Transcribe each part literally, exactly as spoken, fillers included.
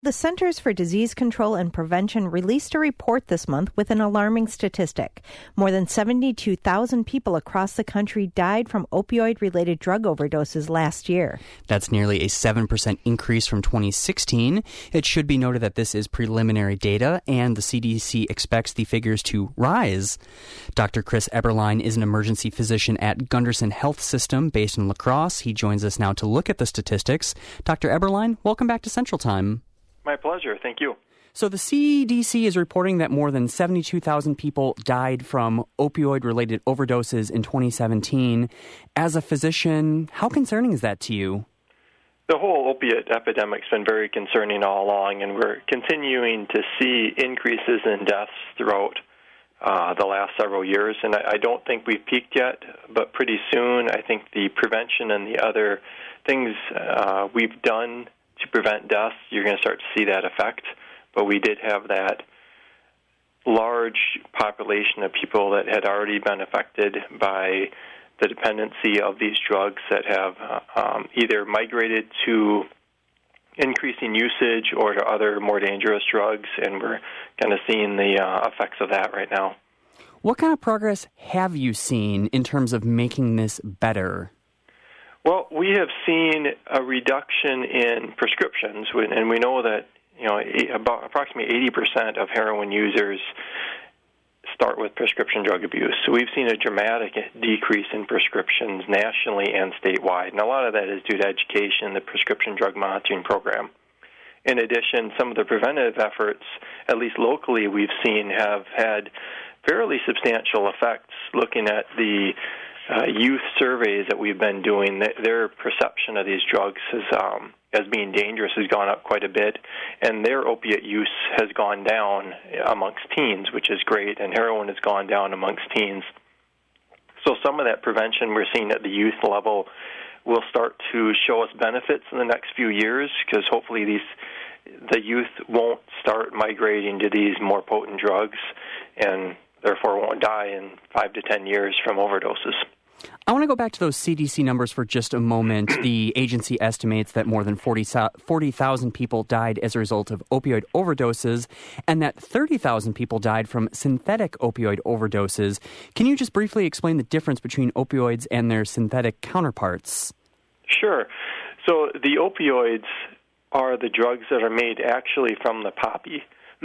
The Centers for Disease Control and Prevention released a report this month with an alarming statistic. More than seventy-two thousand people across the country died from opioid-related drug overdoses last year. That's nearly a seven percent increase from twenty sixteen. It should be noted that this is preliminary data, and the C D C expects the figures to rise. Doctor Chris Eberlein is an emergency physician at Gunderson Health System based in La Crosse. He joins us now to look at the statistics. Doctor Eberlein, welcome back to Central Time. My pleasure. Thank you. So the C D C is reporting that more than seventy-two thousand people died from opioid-related overdoses in twenty seventeen. As a physician, how concerning is that to you? The whole opiate epidemic's been very concerning all along, and we're continuing to see increases in deaths throughout uh, the last several years. And I, I don't think we've peaked yet, but pretty soon I think the prevention and the other things uh, we've done to prevent deaths, you're going to start to see that effect. But we did have that large population of people that had already been affected by the dependency of these drugs that have uh, um, either migrated to increasing usage or to other more dangerous drugs, and we're kind of seeing the uh, effects of that right now. What kind of progress have you seen in terms of making this better? Well, we have seen a reduction in prescriptions, and we know that you know about approximately eighty percent of heroin users start with prescription drug abuse. So we've seen a dramatic decrease in prescriptions nationally and statewide, and a lot of that is due to education, the prescription drug monitoring program. In addition, some of the preventative efforts, at least locally, we've seen have had fairly substantial effects. Looking at the Uh, youth surveys that we've been doing, their perception of these drugs as, um, as being dangerous has gone up quite a bit, and their opiate use has gone down amongst teens, which is great, and heroin has gone down amongst teens. So some of that prevention we're seeing at the youth level will start to show us benefits in the next few years, because hopefully these the youth won't start migrating to these more potent drugs, and therefore won't die in five to ten years from overdoses. I want to go back to those C D C numbers for just a moment. The agency estimates that more than forty thousand people died as a result of opioid overdoses, and that thirty thousand people died from synthetic opioid overdoses. Can you just briefly explain the difference between opioids and their synthetic counterparts? Sure. So the opioids are the drugs that are made actually from the poppy.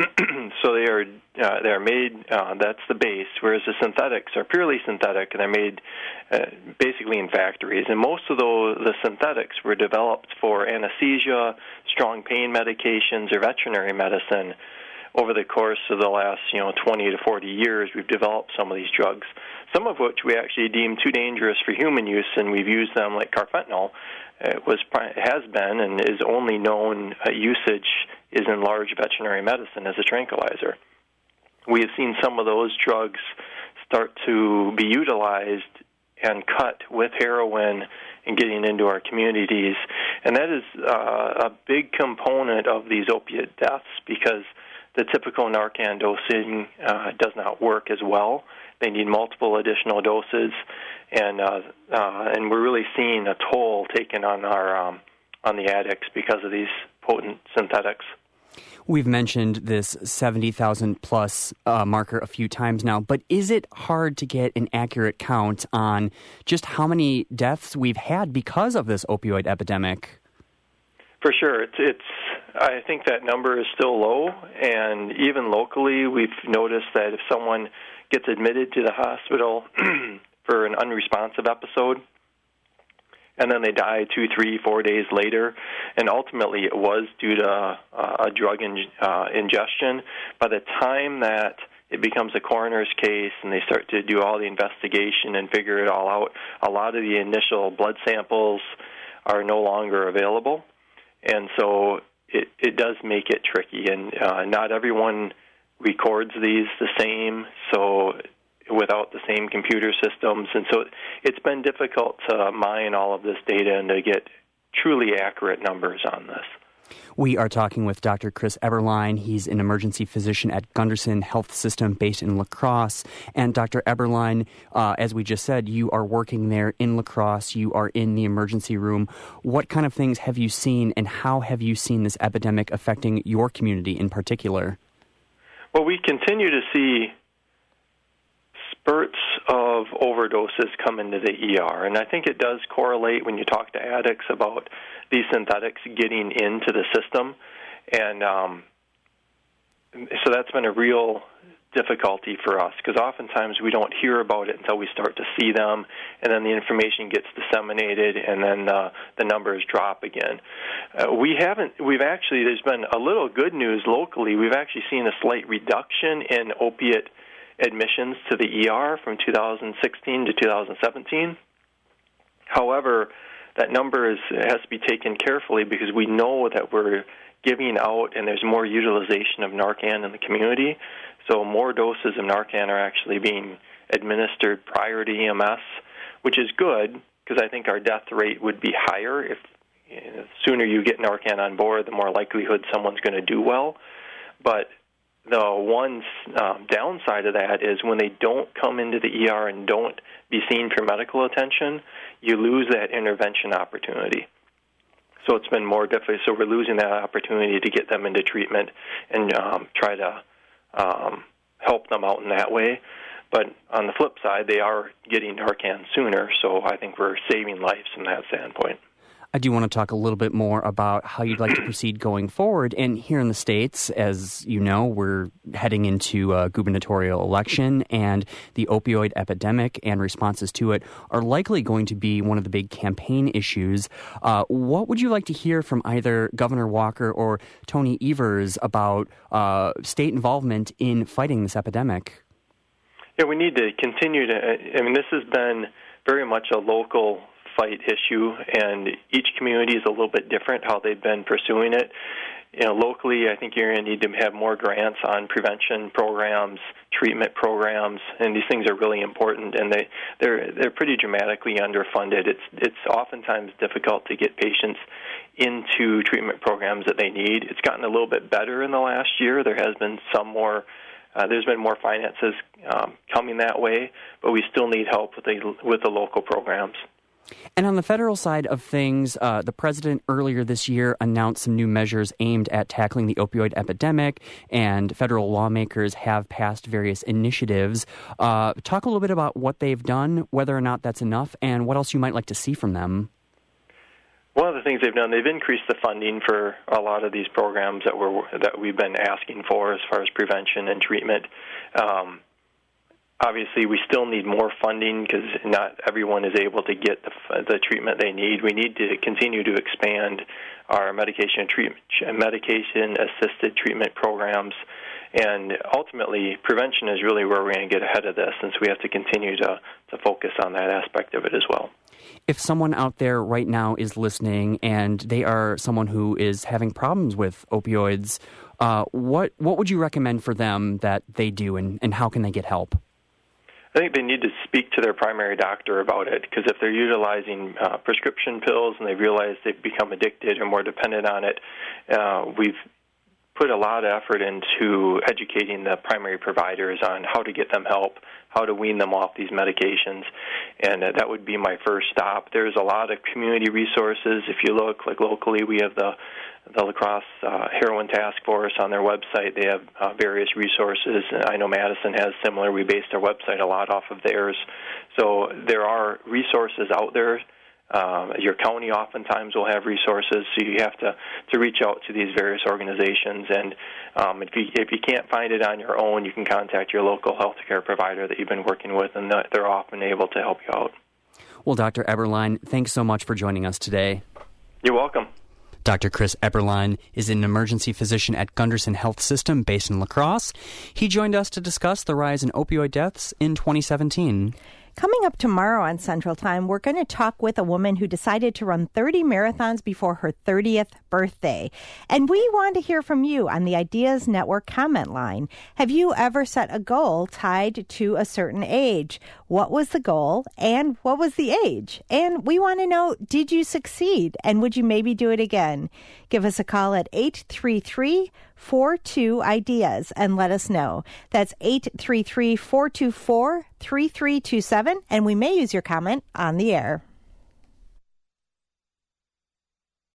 So they are uh, they're made. Uh, that's the base. Whereas the synthetics are purely synthetic, and they're made uh, basically in factories. And most of those the synthetics were developed for anesthesia, strong pain medications, or veterinary medicine. Over the course of the last you know twenty to forty years, we've developed some of these drugs. Some of which we actually deem too dangerous for human use, and we've used them like carfentanil. It was has been and is only known uh, usage is in large veterinary medicine as a tranquilizer. We have seen some of those drugs start to be utilized and cut with heroin and getting into our communities, and that is uh, a big component of these opiate deaths because the typical Narcan dosing uh, does not work as well. They need multiple additional doses, and uh, uh, and we're really seeing a toll taken on our um, on the addicts because of these potent synthetics. We've mentioned this seventy thousand plus uh, marker a few times now, but is it hard to get an accurate count on just how many deaths we've had because of this opioid epidemic? For sure. It's, it's. I think that number is still low, and even locally we've noticed that if someone gets admitted to the hospital for an unresponsive episode, and then they die two, three, four days later, and ultimately it was due to uh, a drug in, uh, ingestion, by the time that it becomes a coroner's case and they start to do all the investigation and figure it all out, a lot of the initial blood samples are no longer available. And so it, it does make it tricky, and uh, not everyone records these the same, so without the same computer systems. And so it's been difficult to mine all of this data and to get truly accurate numbers on this. We are talking with Doctor Chris Eberlein. He's an emergency physician at Gundersen Health System based in La Crosse. And Doctor Eberlein, uh, as we just said, you are working there in La Crosse. You are in the emergency room. What kind of things have you seen, and how have you seen this epidemic affecting your community in particular? Well, we continue to see spurts of overdoses come into the E R, and I think it does correlate when you talk to addicts about these synthetics getting into the system, and um, so that's been a real difficulty for us, because oftentimes we don't hear about it until we start to see them, and then the information gets disseminated, and then uh, the numbers drop again. Uh, we haven't, we've actually, there's been a little good news locally. We've actually seen a slight reduction in opiate admissions to the E R from two thousand sixteen to two thousand seventeen. However, that number is, has to be taken carefully, because we know that we're giving out and there's more utilization of Narcan in the community. So more doses of Narcan are actually being administered prior to E M S, which is good, because I think our death rate would be higher. If you know, the sooner you get Narcan on board, the more likelihood someone's going to do well. But the one um, downside of that is when they don't come into the E R and don't be seen for medical attention, you lose that intervention opportunity. So it's been more difficult. So we're losing that opportunity to get them into treatment and um, try to um, help them out in that way. But on the flip side, they are getting Narcan sooner, so I think we're saving lives from that standpoint. I do want to talk a little bit more about how you'd like to proceed going forward. And here in the States, as you know, we're heading into a gubernatorial election, and the opioid epidemic and responses to it are likely going to be one of the big campaign issues. Uh, what would you like to hear from either Governor Walker or Tony Evers about uh, state involvement in fighting this epidemic? Yeah, we need to continue to, I mean, this has been very much a local fight issue, and each community is a little bit different how they've been pursuing it. You know, locally, I think you're going to need to have more grants on prevention programs, treatment programs, and these things are really important, and they they're they're pretty dramatically underfunded. It's it's oftentimes difficult to get patients into treatment programs that they need. It's gotten a little bit better in the last year. There has been some more. Uh, there's been more finances um, coming that way, but we still need help with the with the local programs. And on the federal side of things, uh, the president earlier this year announced some new measures aimed at tackling the opioid epidemic, and federal lawmakers have passed various initiatives. Uh, talk a little bit about what they've done, whether or not that's enough, and what else you might like to see from them. One of the things they've done, they've increased the funding for a lot of these programs that we're that we've been asking for as far as prevention and treatment. Um, Obviously, we still need more funding because not everyone is able to get the, the treatment they need. We need to continue to expand our medication treatment, medication-assisted treatment programs, and ultimately, prevention is really where we're going to get ahead of this, since we have to continue to, to focus on that aspect of it as well. If someone out there right now is listening and they are someone who is having problems with opioids, uh, what what would you recommend for them that they do, and, and how can they get help? I think they need to speak to their primary doctor about it, because if they're utilizing uh, prescription pills and they realize they've become addicted or more dependent on it, uh, we've put a lot of effort into educating the primary providers on how to get them help, how to wean them off these medications, and uh, that would be my first stop. There's a lot of community resources. If you look, like locally, we have the the La Crosse uh, Heroin Task Force on their website. They have uh, various resources. I know Madison has similar. We based our website a lot off of theirs. So there are resources out there. Uh, your county oftentimes will have resources, so you have to, to reach out to these various organizations. And um, if, you, if you can't find it on your own, you can contact your local health care provider that you've been working with, and they're often able to help you out. Well, Doctor Eberlein, thanks so much for joining us today. You're welcome. Doctor Chris Eberlein is an emergency physician at Gundersen Health System based in La Crosse. He joined us to discuss the rise in opioid deaths in twenty seventeen. Coming up tomorrow on Central Time, we're going to talk with a woman who decided to run thirty marathons before her thirtieth birthday. And we want to hear from you on the Ideas Network comment line. Have you ever set a goal tied to a certain age? What was the goal and what was the age? And we want to know, did you succeed? And would you maybe do it again? Give us a call at eight three three, four two, IDEAS and let us know. That's eight three three, four two four, three three two seven, and we may use your comment on the air.